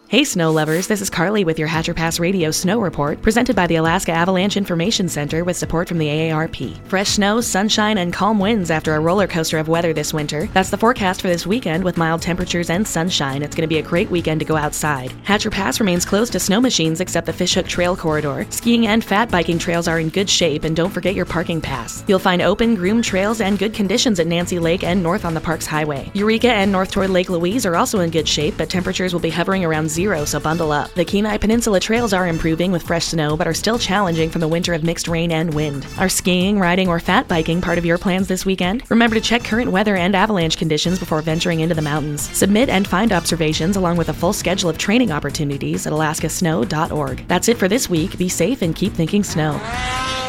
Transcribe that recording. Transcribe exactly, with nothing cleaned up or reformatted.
Hey snow lovers, this is Carly with your Hatcher Pass Radio Snow Report, presented by the Alaska Avalanche Information Center with support from the A A R P. Fresh snow, sunshine, and calm winds after a roller coaster of weather this winter. That's the forecast for this weekend with mild temperatures and sunshine. It's going to be a great weekend to go outside. Hatcher Pass remains closed to snow machines except the Fishhook Trail Corridor. Skiing and fat biking trails are in good shape, and don't forget your parking pass. You'll find open, groomed trails and good conditions at Nancy Lake and north on the Parks Highway. Eureka and north toward Lake Louise are also in good shape, but temperatures will be hovering around zero, so bundle up. The Kenai Peninsula trails are improving with fresh snow, but are still challenging from the winter of mixed rain and wind. Are skiing, riding, or fat biking part of your plans this weekend? Remember to check current weather and avalanche conditions before venturing into the mountains. Submit and find observations along with a full schedule of training opportunities at alaska snow dot org. That's it for this week. Be safe and keep thinking snow.